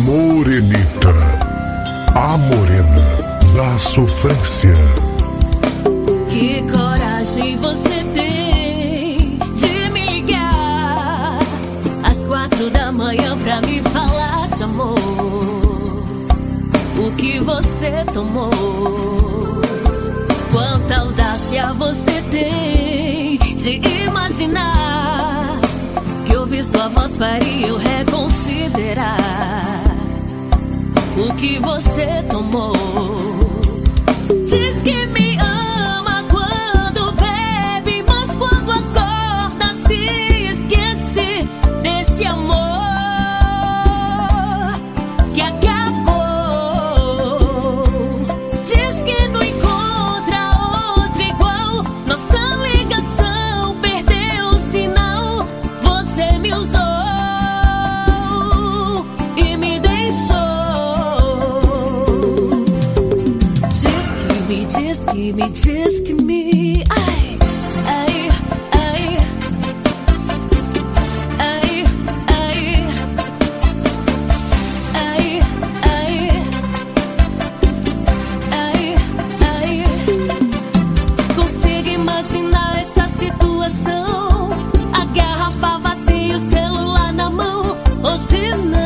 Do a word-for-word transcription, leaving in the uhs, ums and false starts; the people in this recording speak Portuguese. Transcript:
Morenita, a morena da sofrência. Que coragem você tem de me ligar às quatro da manhã pra me falar de amor. O que você tomou? Quanta audácia você tem de imaginar que ouvir sua voz faria eu reconsiderar o que você tomou. Diz que me ama quando bebe, mas quando acorda se esquece desse amor que acabou. Diz que não encontra outra igual, nossa ligação perdeu o sinal. Você me usou e me deixou. Me diz que, me diz que me ai, ai, ai, ai, ai, ai, ai, ai, ai. Consigo imaginar essa situação, a garrafa vazia e o celular na mão. Hoje não.